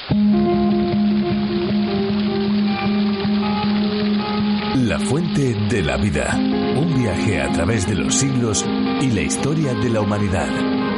La fuente de la vida. Un viaje a través de los siglos y la historia de la humanidad.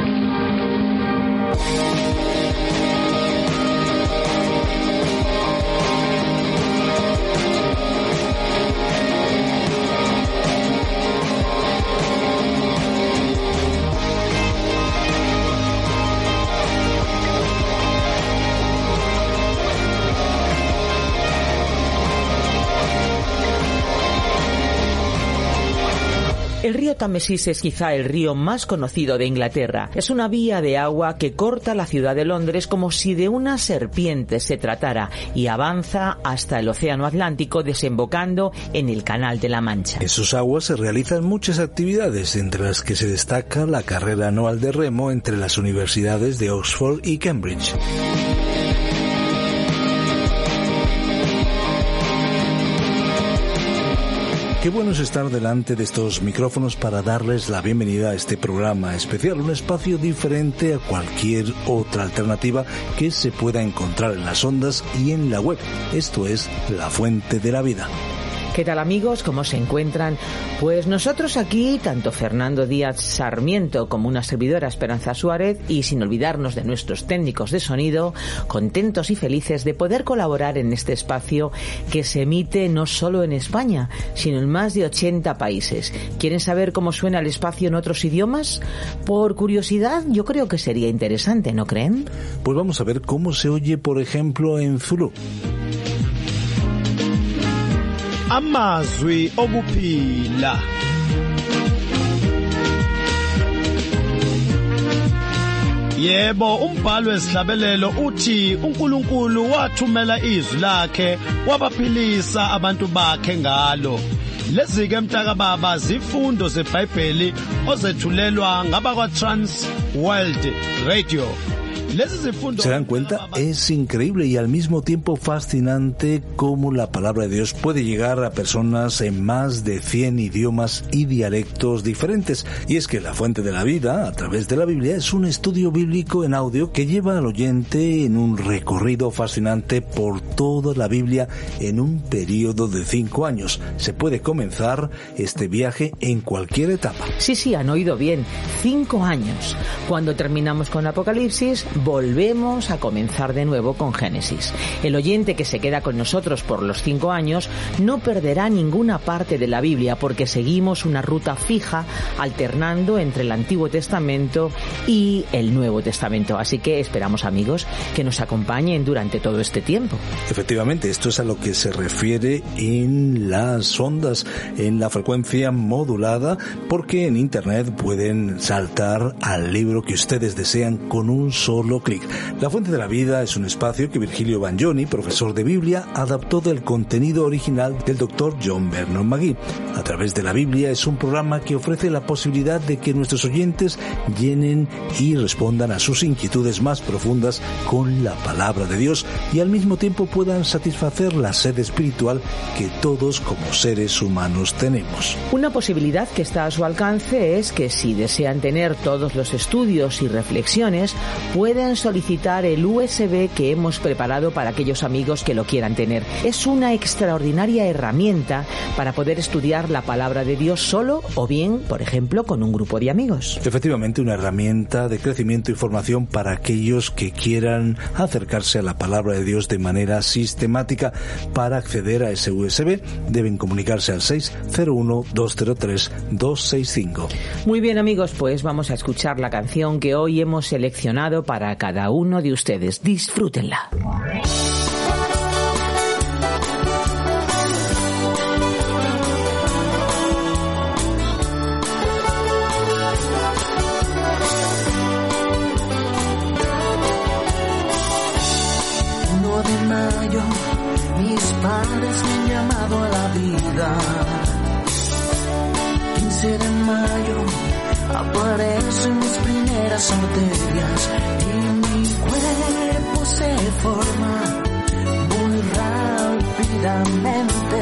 El río Támesis es quizá el río más conocido de Inglaterra. Es una vía de agua que corta la ciudad de Londres como si de una serpiente se tratara y avanza hasta el Océano Atlántico, desembocando en el Canal de la Mancha. En sus aguas se realizan muchas actividades, entre las que se destaca la carrera anual de remo entre las universidades de Oxford y Cambridge. Qué bueno es estar delante de estos micrófonos para darles la bienvenida a este programa especial, un espacio diferente a cualquier otra alternativa que se pueda encontrar en las ondas y en la web. Esto es La Fuente de la Vida. ¿Qué tal, amigos? ¿Cómo se encuentran? Pues nosotros aquí, tanto Fernando Díaz Sarmiento como una servidora Esperanza Suárez, y sin olvidarnos de nuestros técnicos de sonido, contentos y felices de poder colaborar en este espacio que se emite no solo en España, sino en más de 80 países. ¿Quieren saber cómo suena el espacio en otros idiomas? Por curiosidad, yo creo que sería interesante, ¿no creen? Pues vamos a ver cómo se oye, por ejemplo, en Zulu. Amazwi okuphila. Yebo, umbhalo wesihlabelelo uthi uNkulunkulu wathumela izwi lakhe wabaphilisa abantu bakhe ngalo. Lezi-ke mntakababa zifundo zeBhayibheli ozethulelwa ngabakwa-Trans World Radio. ¿Se dan cuenta? Es increíble y al mismo tiempo fascinante cómo la palabra de Dios puede llegar a personas en más de 100 idiomas y dialectos diferentes. Y es que La Fuente de la Vida, a través de la Biblia, es un estudio bíblico en audio que lleva al oyente en un recorrido fascinante por toda la Biblia en un periodo de 5 años. Se puede comenzar este viaje en cualquier etapa. Sí, han oído bien. 5 años. Cuando terminamos con Apocalipsis, volvemos a comenzar de nuevo con Génesis. El oyente que se queda con nosotros por los 5 años no perderá ninguna parte de la Biblia, porque seguimos una ruta fija alternando entre el Antiguo Testamento y el Nuevo Testamento. Así que esperamos, amigos, que nos acompañen durante todo este tiempo. Efectivamente, esto es a lo que se refiere en las ondas, en la frecuencia modulada, porque en Internet pueden saltar al libro que ustedes desean con un solo clic. La Fuente de la Vida es un espacio que Virgilio Bagnoni, profesor de Biblia, adaptó del contenido original del Dr. John Vernon McGee. A través de la Biblia es un programa que ofrece la posibilidad de que nuestros oyentes llenen y respondan a sus inquietudes más profundas con la palabra de Dios y al mismo tiempo puedan satisfacer la sed espiritual que todos como seres humanos tenemos. Una posibilidad que está a su alcance es que si desean tener todos los estudios y reflexiones, pueden solicitar el USB que hemos preparado para aquellos amigos que lo quieran tener. Es una extraordinaria herramienta para poder estudiar la palabra de Dios solo o bien, por ejemplo, con un grupo de amigos. Efectivamente, una herramienta de crecimiento y formación para aquellos que quieran acercarse a la palabra de Dios de manera sistemática. Para acceder a ese USB deben comunicarse al 601-203-265. Muy bien, amigos, pues vamos a escuchar la canción que hoy hemos seleccionado para cada uno de ustedes. Disfrútenla. Mis padres me han llamado a la vida. 15 de mayo aparecen mis primeras arterias y mi cuerpo se forma muy rápidamente.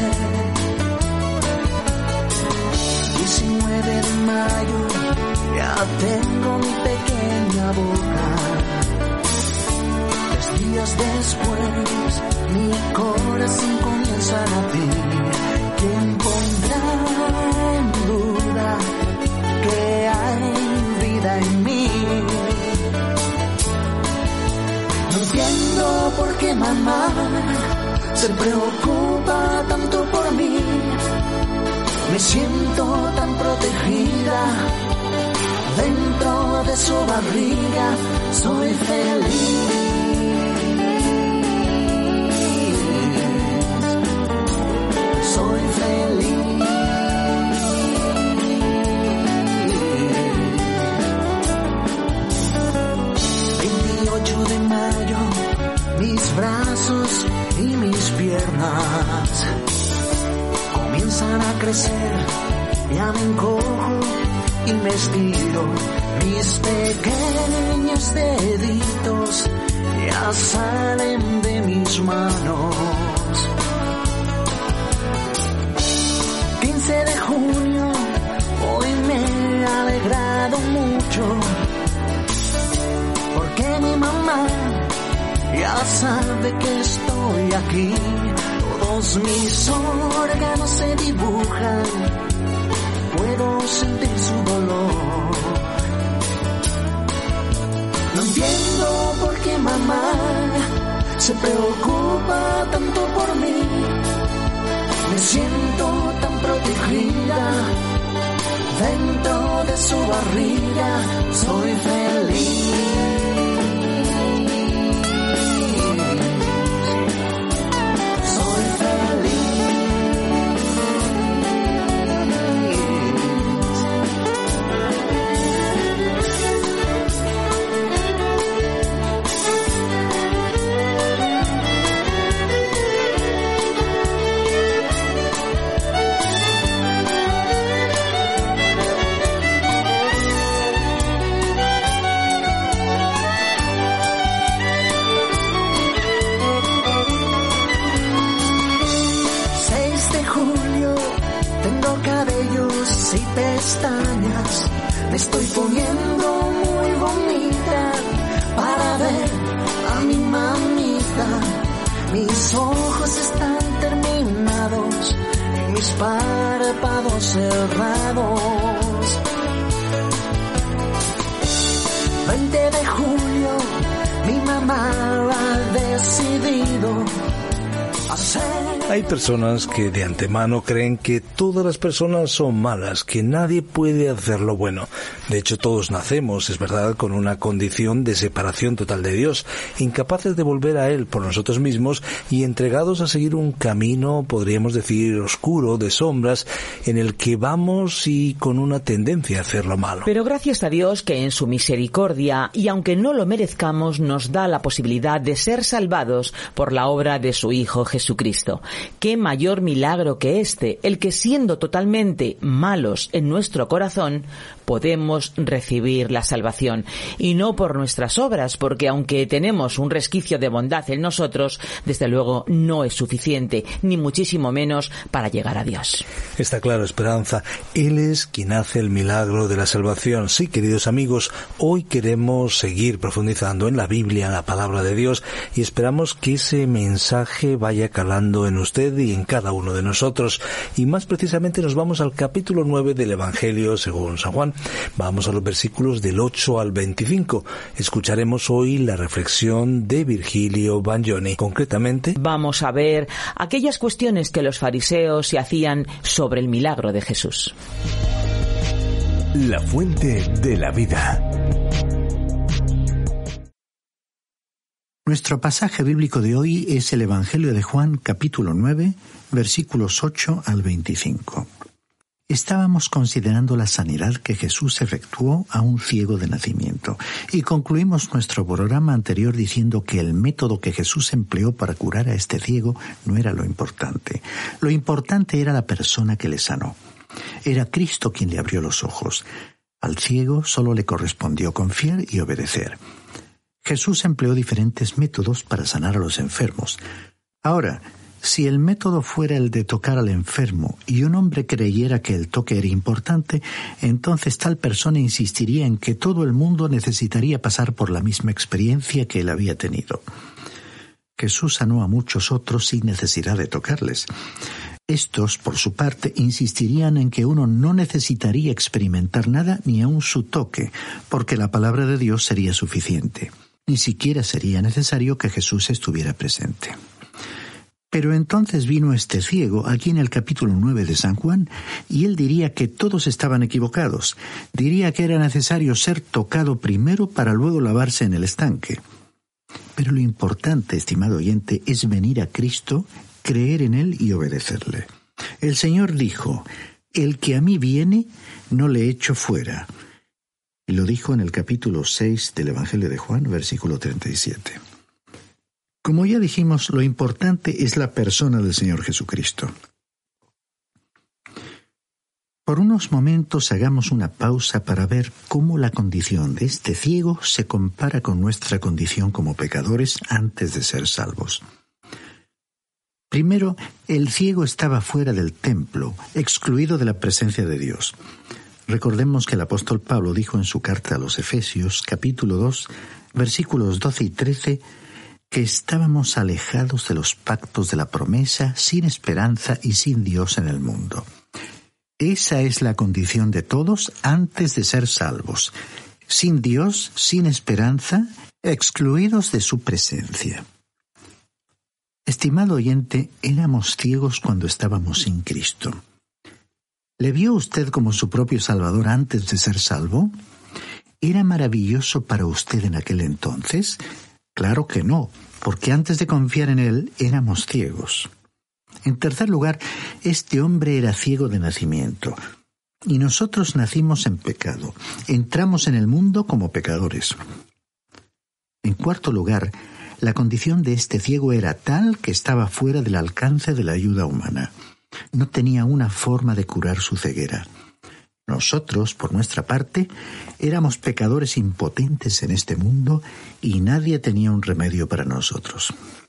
19 de mayo ya tengo mi pequeña boca. Días después, mi corazón comienza a latir. ¿Quién pondrá en duda que hay vida en mí? No entiendo por qué mamá se preocupa tanto por mí. Me siento tan protegida dentro de su barriga. Soy feliz. Soy feliz. 28 de mayo, mis brazos y mis piernas comienzan a crecer, ya me encojo y me estiro, mis pequeños deditos ya salen de mis manos. 15 de junio, hoy me he alegrado mucho, porque mi mamá ya sabe que estoy aquí. Todos mis órganos se dibujan, puedo sentir su dolor. No entiendo por qué mamá se preocupa tanto por mí. Me siento tan protegida dentro de su barriga. Soy feliz. Pestañas, me estoy poniendo muy bonita para ver a mi mamita. Mis ojos están terminados y mis párpados cerrados. 20 de julio, mi mamá ha decidido hacer. Hay personas que de antemano creen que todas las personas son malas, que nadie puede hacer lo bueno. De hecho, todos nacemos, es verdad, con una condición de separación total de Dios, incapaces de volver a Él por nosotros mismos y entregados a seguir un camino, podríamos decir, oscuro, de sombras, en el que vamos y con una tendencia a hacer lo malo. Pero gracias a Dios que en su misericordia, y aunque no lo merezcamos, nos da la posibilidad de ser salvados por la obra de su Hijo Jesucristo. ¿Qué mayor milagro que este, el que siendo totalmente malos en nuestro corazón, podemos recibir la salvación? Y no por nuestras obras, porque aunque tenemos un resquicio de bondad en nosotros, desde luego no es suficiente, ni muchísimo menos para llegar a Dios. Está claro, Esperanza. Él es quien hace el milagro de la salvación. Sí, queridos amigos, hoy queremos seguir profundizando en la Biblia, en la palabra de Dios, y esperamos que ese mensaje vaya calando en usted y en cada uno de nosotros. Y más precisamente nos vamos al capítulo 9 del Evangelio según San Juan. Vamos a los versículos del 8 al 25. Escucharemos hoy la reflexión de Virgilio Bagnoni. Concretamente, vamos a ver aquellas cuestiones que los fariseos se hacían sobre el milagro de Jesús. La fuente de la vida. Nuestro pasaje bíblico de hoy es el Evangelio de Juan, capítulo 9, versículos 8 al 25. Estábamos considerando la sanidad que Jesús efectuó a un ciego de nacimiento y concluimos nuestro programa anterior diciendo que el método que Jesús empleó para curar a este ciego no era lo importante. Lo importante era la persona que le sanó. Era Cristo quien le abrió los ojos. Al ciego solo le correspondió confiar y obedecer. Jesús empleó diferentes métodos para sanar a los enfermos. Ahora, si el método fuera el de tocar al enfermo y un hombre creyera que el toque era importante, entonces tal persona insistiría en que todo el mundo necesitaría pasar por la misma experiencia que él había tenido. Jesús sanó a muchos otros sin necesidad de tocarles. Estos, por su parte, insistirían en que uno no necesitaría experimentar nada ni aun su toque, porque la palabra de Dios sería suficiente. Ni siquiera sería necesario que Jesús estuviera presente. Pero entonces vino este ciego, aquí en el capítulo 9 de San Juan, y él diría que todos estaban equivocados. Diría que era necesario ser tocado primero para luego lavarse en el estanque. Pero lo importante, estimado oyente, es venir a Cristo, creer en Él y obedecerle. El Señor dijo: el que a mí viene, no le echo fuera. Y lo dijo en el capítulo 6 del Evangelio de Juan, versículo 37. Como ya dijimos, lo importante es la persona del Señor Jesucristo. Por unos momentos hagamos una pausa para ver cómo la condición de este ciego se compara con nuestra condición como pecadores antes de ser salvos. Primero, el ciego estaba fuera del templo, excluido de la presencia de Dios. Recordemos que el apóstol Pablo dijo en su carta a los Efesios, capítulo 2, versículos 12 y 13, que estábamos alejados de los pactos de la promesa, sin esperanza y sin Dios en el mundo. Esa es la condición de todos antes de ser salvos, sin Dios, sin esperanza, excluidos de su presencia. Estimado oyente, éramos ciegos cuando estábamos sin Cristo. ¿Le vio usted como su propio Salvador antes de ser salvo? ¿Era maravilloso para usted en aquel entonces? Claro que no, porque antes de confiar en Él éramos ciegos. En tercer lugar, este hombre era ciego de nacimiento, y nosotros nacimos en pecado, entramos en el mundo como pecadores. En cuarto lugar, la condición de este ciego era tal que estaba fuera del alcance de la ayuda humana. No tenía una forma de curar su ceguera. Nosotros, por nuestra parte, éramos pecadores impotentes en este mundo y nadie tenía un remedio para nosotros.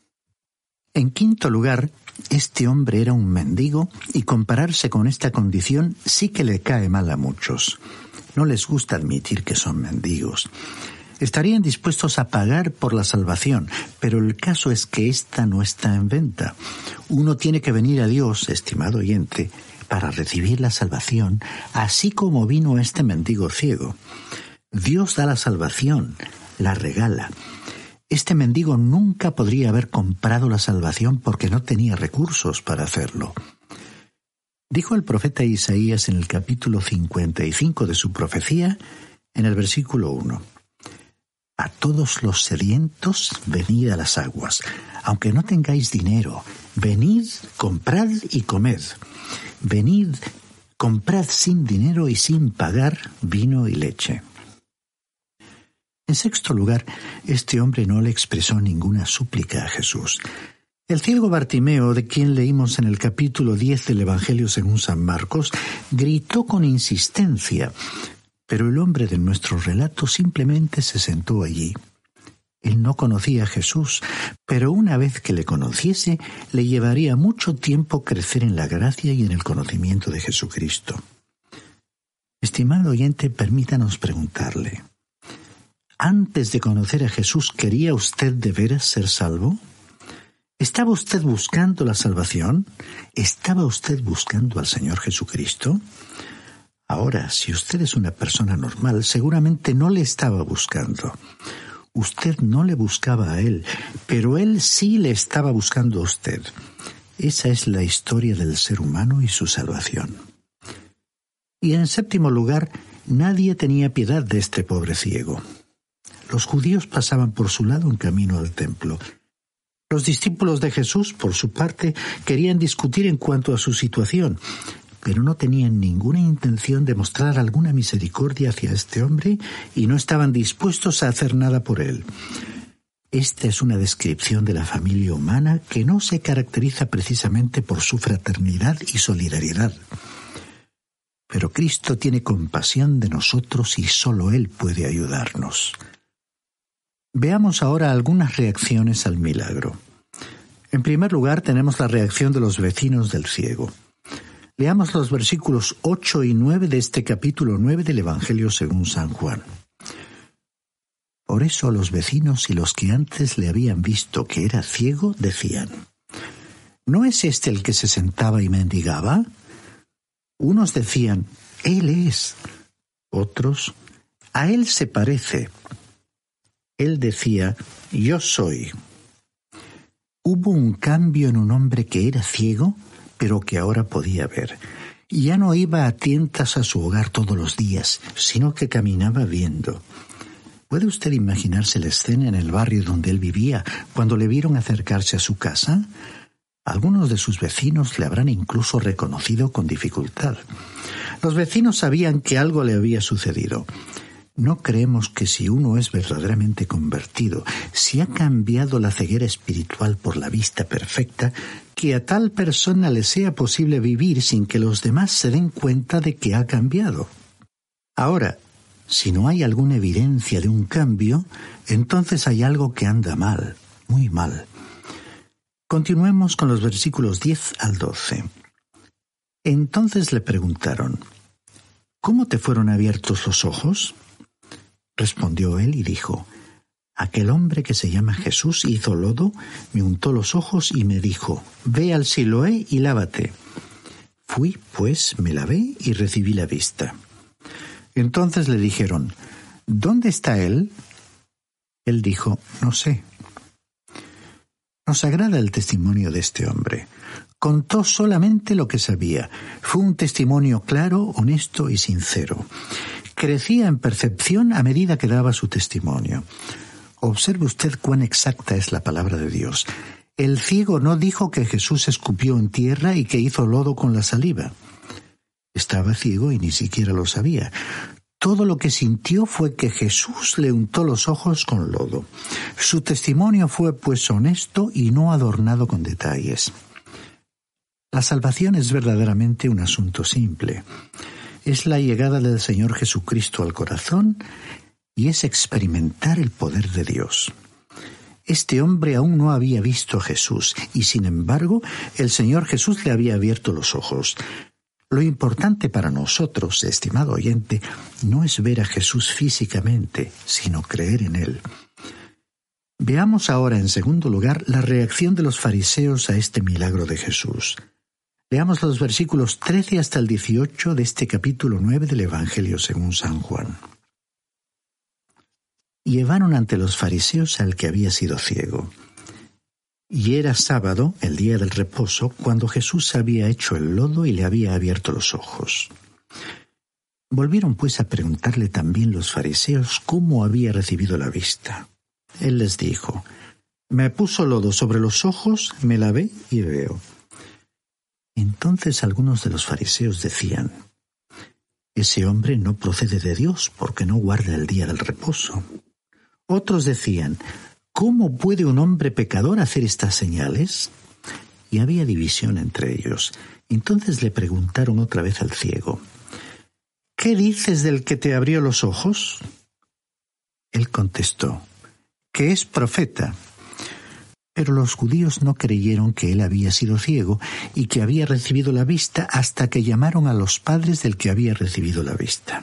En quinto lugar, este hombre era un mendigo y compararse con esta condición sí que le cae mal a muchos. No les gusta admitir que son mendigos. Estarían dispuestos a pagar por la salvación, pero el caso es que esta no está en venta. Uno tiene que venir a Dios, estimado oyente, para recibir la salvación, así como vino este mendigo ciego. Dios da la salvación, la regala. Este mendigo nunca podría haber comprado la salvación porque no tenía recursos para hacerlo. Dijo el profeta Isaías en el capítulo 55 de su profecía, en el versículo 1. A todos los sedientos, venid a las aguas. Aunque no tengáis dinero, venid, comprad y comed. Venid, comprad sin dinero y sin pagar vino y leche. En sexto lugar, este hombre no le expresó ninguna súplica a Jesús. El ciego Bartimeo, de quien leímos en el capítulo 10 del Evangelio según San Marcos, gritó con insistencia, pero el hombre de nuestro relato simplemente se sentó allí. Él no conocía a Jesús, pero una vez que le conociese, le llevaría mucho tiempo crecer en la gracia y en el conocimiento de Jesucristo. Estimado oyente, permítanos preguntarle, ¿antes de conocer a Jesús quería usted de veras ser salvo? ¿Estaba usted buscando la salvación? ¿Estaba usted buscando al Señor Jesucristo? Ahora, si usted es una persona normal, seguramente no le estaba buscando. Usted no le buscaba a Él, pero Él sí le estaba buscando a usted. Esa es la historia del ser humano y su salvación. Y en séptimo lugar, nadie tenía piedad de este pobre ciego. Los judíos pasaban por su lado en camino al templo. Los discípulos de Jesús, por su parte, querían discutir en cuanto a su situación, pero no tenían ninguna intención de mostrar alguna misericordia hacia este hombre y no estaban dispuestos a hacer nada por él. Esta es una descripción de la familia humana que no se caracteriza precisamente por su fraternidad y solidaridad. Pero Cristo tiene compasión de nosotros y solo Él puede ayudarnos. Veamos ahora algunas reacciones al milagro. En primer lugar, tenemos la reacción de los vecinos del ciego. Leamos los versículos 8 y 9 de este capítulo 9 del Evangelio según San Juan. Por eso los vecinos y los que antes le habían visto que era ciego decían: ¿no es este el que se sentaba y mendigaba? Unos decían: él es. Otros: a él se parece. Él decía: yo soy. Hubo un cambio en un hombre que era ciego, pero que ahora podía ver. Ya no iba a tientas a su hogar todos los días, sino que caminaba viendo. ¿Puede usted imaginarse la escena en el barrio donde él vivía cuando le vieron acercarse a su casa? Algunos de sus vecinos le habrán incluso reconocido con dificultad. Los vecinos sabían que algo le había sucedido. No creemos que si uno es verdaderamente convertido, si ha cambiado la ceguera espiritual por la vista perfecta, que a tal persona le sea posible vivir sin que los demás se den cuenta de que ha cambiado. Ahora, si no hay alguna evidencia de un cambio, entonces hay algo que anda mal, muy mal. Continuemos con los versículos 10 al 12. Entonces le preguntaron: ¿cómo te fueron abiertos los ojos? Respondió él y dijo: aquel hombre que se llama Jesús hizo lodo, me untó los ojos y me dijo: ve al Siloé y lávate. Fui, pues, me lavé y recibí la vista. Entonces le dijeron: ¿dónde está él? Él dijo: no sé. Nos agrada el testimonio de este hombre. Contó solamente lo que sabía. Fue un testimonio claro, honesto y sincero. Crecía en percepción a medida que daba su testimonio. Observe usted cuán exacta es la palabra de Dios. El ciego no dijo que Jesús escupió en tierra y que hizo lodo con la saliva. Estaba ciego y ni siquiera lo sabía. Todo lo que sintió fue que Jesús le untó los ojos con lodo. Su testimonio fue, pues, honesto y no adornado con detalles. La salvación es verdaderamente un asunto simple. Es la llegada del Señor Jesucristo al corazón y es experimentar el poder de Dios. Este hombre aún no había visto a Jesús y, sin embargo, el Señor Jesús le había abierto los ojos. Lo importante para nosotros, estimado oyente, no es ver a Jesús físicamente, sino creer en Él. Veamos ahora, en segundo lugar, la reacción de los fariseos a este milagro de Jesús. Leamos los versículos 13 hasta el 18 de este capítulo 9 del Evangelio según San Juan. Llevaron ante los fariseos al que había sido ciego. Y era sábado, el día del reposo, cuando Jesús había hecho el lodo y le había abierto los ojos. Volvieron pues a preguntarle también los fariseos cómo había recibido la vista. Él les dijo: me puso lodo sobre los ojos, me lavé y veo. Entonces algunos de los fariseos decían: ese hombre no procede de Dios porque no guarda el día del reposo. Otros decían: ¿cómo puede un hombre pecador hacer estas señales? Y había división entre ellos. Entonces le preguntaron otra vez al ciego: ¿qué dices del que te abrió los ojos? Él contestó: que es profeta. Pero los judíos no creyeron que él había sido ciego y que había recibido la vista hasta que llamaron a los padres del que había recibido la vista.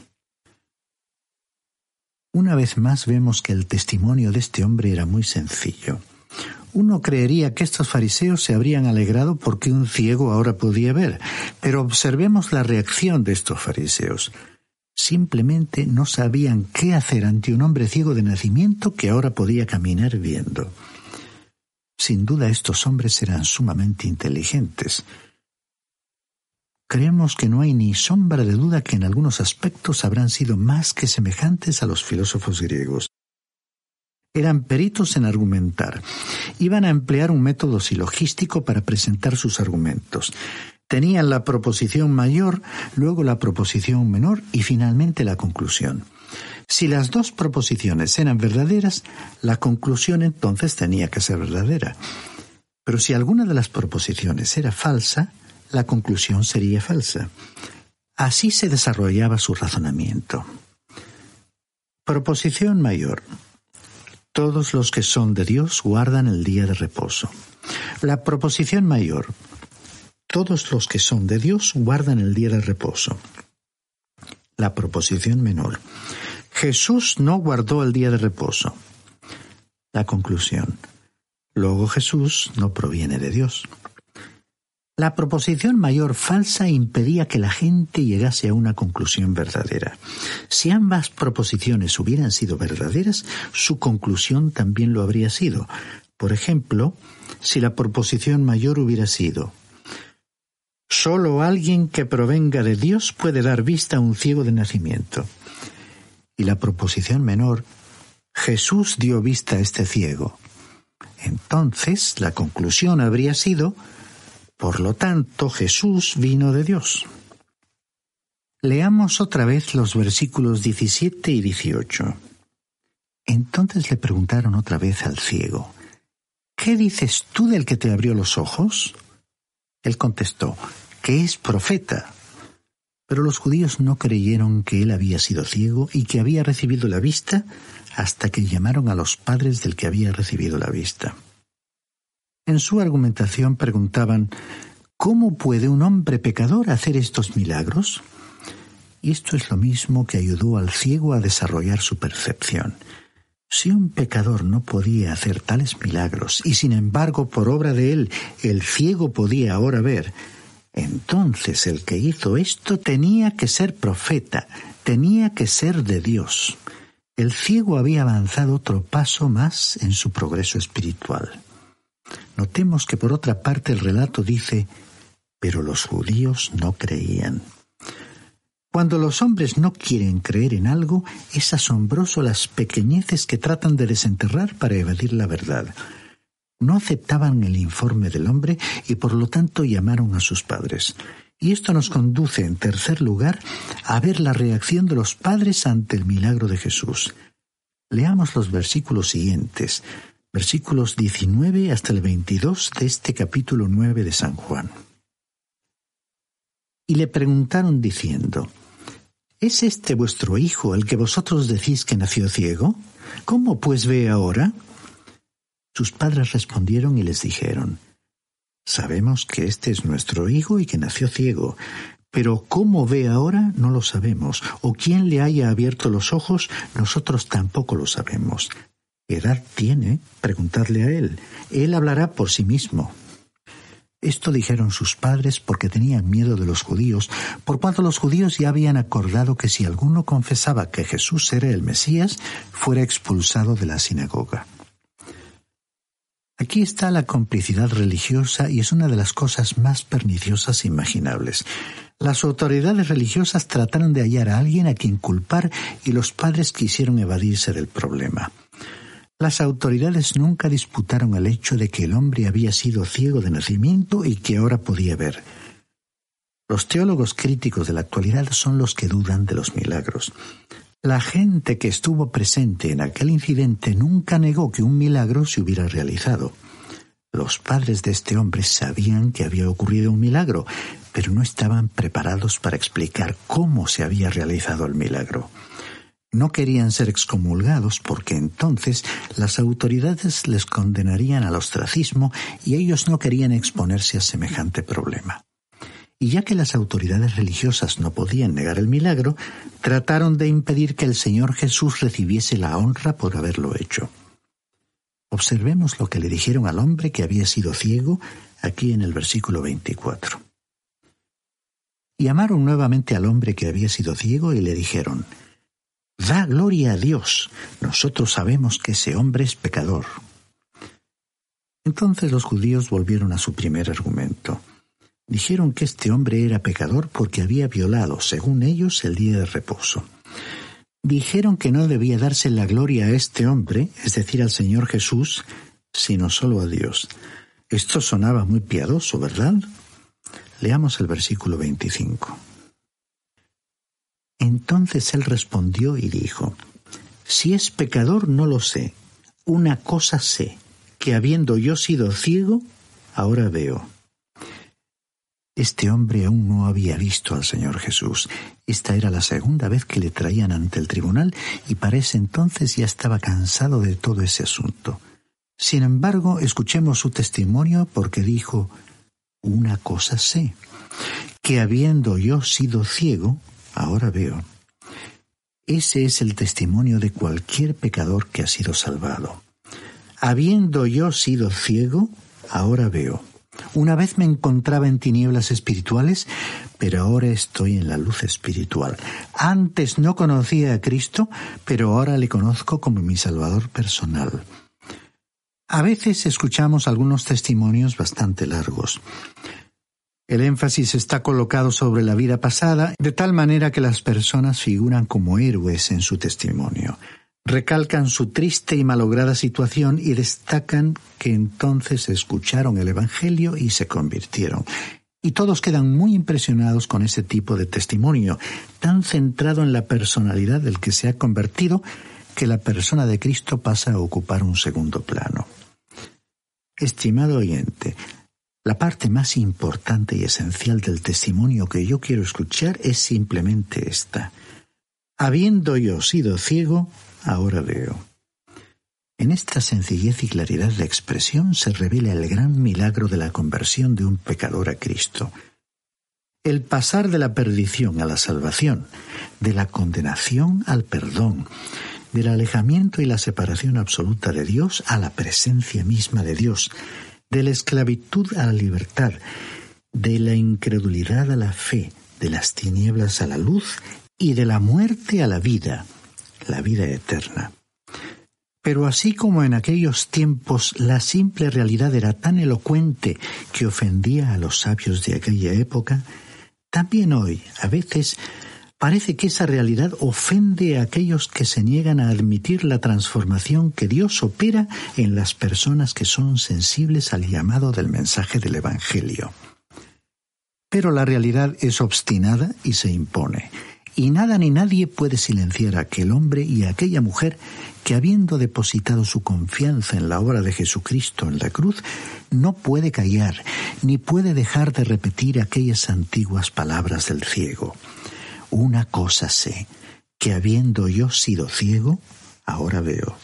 Una vez más vemos que el testimonio de este hombre era muy sencillo. Uno creería que estos fariseos se habrían alegrado porque un ciego ahora podía ver, pero observemos la reacción de estos fariseos. Simplemente no sabían qué hacer ante un hombre ciego de nacimiento que ahora podía caminar viendo. Sin duda estos hombres eran sumamente inteligentes. Creemos que no hay ni sombra de duda que en algunos aspectos habrán sido más que semejantes a los filósofos griegos. Eran peritos en argumentar. Iban a emplear un método silogístico para presentar sus argumentos. Tenían la proposición mayor, luego la proposición menor y finalmente la conclusión. Si las dos proposiciones eran verdaderas, la conclusión entonces tenía que ser verdadera. Pero si alguna de las proposiciones era falsa, la conclusión sería falsa. Así se desarrollaba su razonamiento. Proposición mayor: todos los que son de Dios guardan el día de reposo. La proposición mayor: todos los que son de Dios guardan el día de reposo. La proposición menor: Jesús no guardó el día de reposo. La conclusión. Luego Jesús no proviene de Dios. La proposición mayor falsa impedía que la gente llegase a una conclusión verdadera. Si ambas proposiciones hubieran sido verdaderas, su conclusión también lo habría sido. Por ejemplo, si la proposición mayor hubiera sido: solo alguien que provenga de Dios puede dar vista a un ciego de nacimiento. Y la proposición menor: Jesús dio vista a este ciego. Entonces, la conclusión habría sido: por lo tanto, Jesús vino de Dios. Leamos otra vez los versículos 17 y 18. Entonces le preguntaron otra vez al ciego: ¿qué dices tú del que te abrió los ojos? Él contestó: que es profeta. Pero los judíos no creyeron que él había sido ciego y que había recibido la vista hasta que llamaron a los padres del que había recibido la vista. En su argumentación preguntaban: ¿cómo puede un hombre pecador hacer estos milagros? Y esto es lo mismo que ayudó al ciego a desarrollar su percepción. Si un pecador no podía hacer tales milagros y sin embargo por obra de él el ciego podía ahora ver, entonces el que hizo esto tenía que ser profeta, tenía que ser de Dios. El ciego había avanzado otro paso más en su progreso espiritual. Notemos que por otra parte el relato dice: pero los judíos no creían. Cuando los hombres no quieren creer en algo, es asombroso las pequeñeces que tratan de desenterrar para evadir la verdad. No aceptaban el informe del hombre y por lo tanto llamaron a sus padres. Y esto nos conduce, en tercer lugar, a ver la reacción de los padres ante el milagro de Jesús. Leamos los versículos siguientes, versículos 19 hasta el 22 de este capítulo 9 de San Juan. Y le preguntaron diciendo: ¿es este vuestro hijo el que vosotros decís que nació ciego? ¿Cómo pues ve ahora? Sus padres respondieron y les dijeron: sabemos que este es nuestro hijo y que nació ciego, pero cómo ve ahora no lo sabemos, o quién le haya abierto los ojos, nosotros tampoco lo sabemos. ¿Qué edad tiene? Preguntadle a él. Él hablará por sí mismo. Esto dijeron sus padres porque tenían miedo de los judíos, por cuanto los judíos ya habían acordado que si alguno confesaba que Jesús era el Mesías, fuera expulsado de la sinagoga. Aquí está la complicidad religiosa y es una de las cosas más perniciosas imaginables. Las autoridades religiosas trataron de hallar a alguien a quien culpar y los padres quisieron evadirse del problema. Las autoridades nunca disputaron el hecho de que el hombre había sido ciego de nacimiento y que ahora podía ver. Los teólogos críticos de la actualidad son los que dudan de los milagros. La gente que estuvo presente en aquel incidente nunca negó que un milagro se hubiera realizado. Los padres de este hombre sabían que había ocurrido un milagro, pero no estaban preparados para explicar cómo se había realizado el milagro. No querían ser excomulgados porque entonces las autoridades les condenarían al ostracismo y ellos no querían exponerse a semejante problema. Y ya que las autoridades religiosas no podían negar el milagro, trataron de impedir que el Señor Jesús recibiese la honra por haberlo hecho. Observemos lo que le dijeron al hombre que había sido ciego aquí en el versículo 24. Y llamaron nuevamente al hombre que había sido ciego y le dijeron: da gloria a Dios, nosotros sabemos que ese hombre es pecador. Entonces los judíos volvieron a su primer argumento. Dijeron que este hombre era pecador porque había violado, según ellos, el día de reposo. Dijeron que no debía darse la gloria a este hombre, es decir, al Señor Jesús, sino solo a Dios. Esto sonaba muy piadoso, ¿verdad? Leamos el versículo 25. Entonces él respondió y dijo: si es pecador no lo sé. Una cosa sé, que habiendo yo sido ciego, ahora veo. Este hombre aún no había visto al Señor Jesús. Esta era la segunda vez que le traían ante el tribunal y para ese entonces ya estaba cansado de todo ese asunto. Sin embargo, escuchemos su testimonio porque dijo: una cosa sé, que habiendo yo sido ciego, ahora veo. Ese es el testimonio de cualquier pecador que ha sido salvado. Habiendo yo sido ciego, ahora veo. Una vez me encontraba en tinieblas espirituales, pero ahora estoy en la luz espiritual. Antes no conocía a Cristo, pero ahora le conozco como mi Salvador personal. A veces escuchamos algunos testimonios bastante largos. El énfasis está colocado sobre la vida pasada, de tal manera que las personas figuran como héroes en su testimonio. Recalcan su triste y malograda situación y destacan que entonces escucharon el Evangelio y se convirtieron. Y todos quedan muy impresionados con ese tipo de testimonio, tan centrado en la personalidad del que se ha convertido, que la persona de Cristo pasa a ocupar un segundo plano. Estimado oyente, la parte más importante y esencial del testimonio que yo quiero escuchar es simplemente esta. Habiendo yo sido ciego, ahora veo. En esta sencillez y claridad de expresión se revela el gran milagro de la conversión de un pecador a Cristo. El pasar de la perdición a la salvación, de la condenación al perdón, del alejamiento y la separación absoluta de Dios a la presencia misma de Dios, de la esclavitud a la libertad, de la incredulidad a la fe, de las tinieblas a la luz y de la muerte a la vida eterna. Pero así como en aquellos tiempos la simple realidad era tan elocuente que ofendía a los sabios de aquella época, también hoy, a veces, parece que esa realidad ofende a aquellos que se niegan a admitir la transformación que Dios opera en las personas que son sensibles al llamado del mensaje del Evangelio. Pero la realidad es obstinada y se impone, y nada ni nadie puede silenciar a aquel hombre y a aquella mujer que, habiendo depositado su confianza en la obra de Jesucristo en la cruz, no puede callar ni puede dejar de repetir aquellas antiguas palabras del ciego. Una cosa sé, que habiendo yo sido ciego, ahora veo.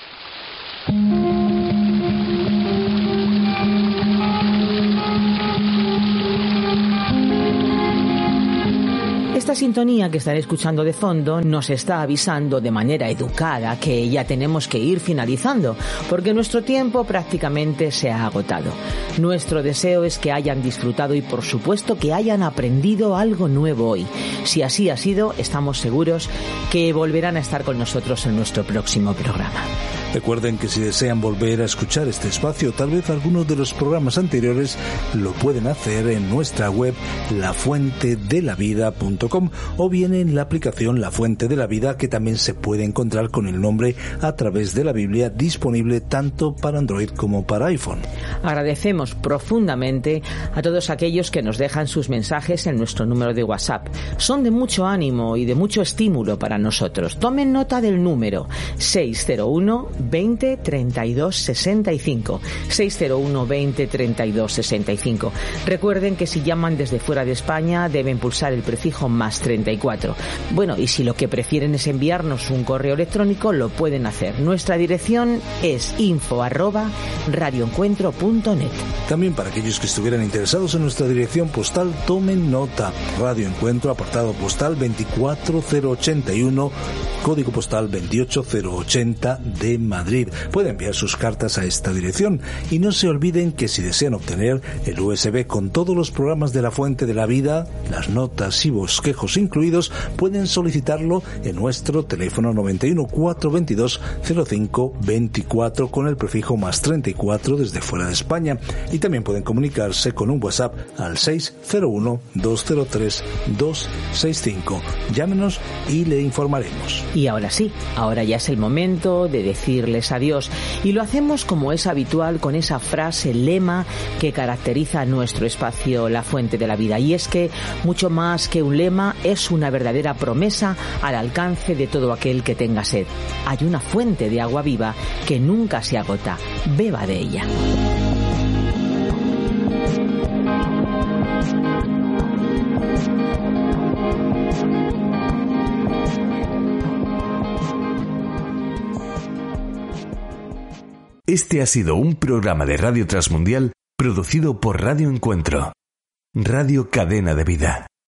Esta sintonía que estaré escuchando de fondo nos está avisando de manera educada que ya tenemos que ir finalizando, porque nuestro tiempo prácticamente se ha agotado. Nuestro deseo es que hayan disfrutado y, por supuesto, que hayan aprendido algo nuevo hoy. Si así ha sido, estamos seguros que volverán a estar con nosotros en nuestro próximo programa. Recuerden que si desean volver a escuchar este espacio, tal vez algunos de los programas anteriores, lo pueden hacer en nuestra web lafuentedelavida.com o bien en la aplicación La Fuente de la Vida, que también se puede encontrar con el nombre a través de la Biblia, disponible tanto para Android como para iPhone. Agradecemos profundamente a todos aquellos que nos dejan sus mensajes en nuestro número de WhatsApp. Son de mucho ánimo y de mucho estímulo para nosotros. Tomen nota del número 601 20 32 65 601 20 32 65. Recuerden que si llaman desde fuera de España deben pulsar el prefijo más 34. Bueno, y si lo que prefieren es enviarnos un correo electrónico, lo pueden hacer. Nuestra dirección es info@radioencuentro.net. También para aquellos que estuvieran interesados en nuestra dirección postal, tomen nota. Radio Encuentro, apartado postal 24081, código postal 28080 de Madrid. Pueden enviar sus cartas a esta dirección y no se olviden que si desean obtener el USB con todos los programas de La Fuente de la Vida, las notas y bosquejos incluidos, pueden solicitarlo en nuestro teléfono 91 422 05 24 con el prefijo más 34 desde fuera de España, y también pueden comunicarse con un WhatsApp al 601 203 265. Llámenos y le informaremos. Y ahora sí, ahora ya es el momento de decirles adiós, y lo hacemos como es habitual con esa frase lema que caracteriza nuestro espacio La Fuente de la Vida, y es que mucho más que un lema es una verdadera promesa al alcance de todo aquel que tenga sed. Hay una fuente de agua viva que nunca se agota. Beba de ella. Este ha sido un programa de Radio Transmundial producido por Radio Encuentro, Radio Cadena de Vida.